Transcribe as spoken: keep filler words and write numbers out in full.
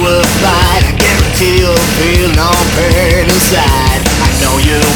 a fight, I guarantee you'll feel no pain inside. I know you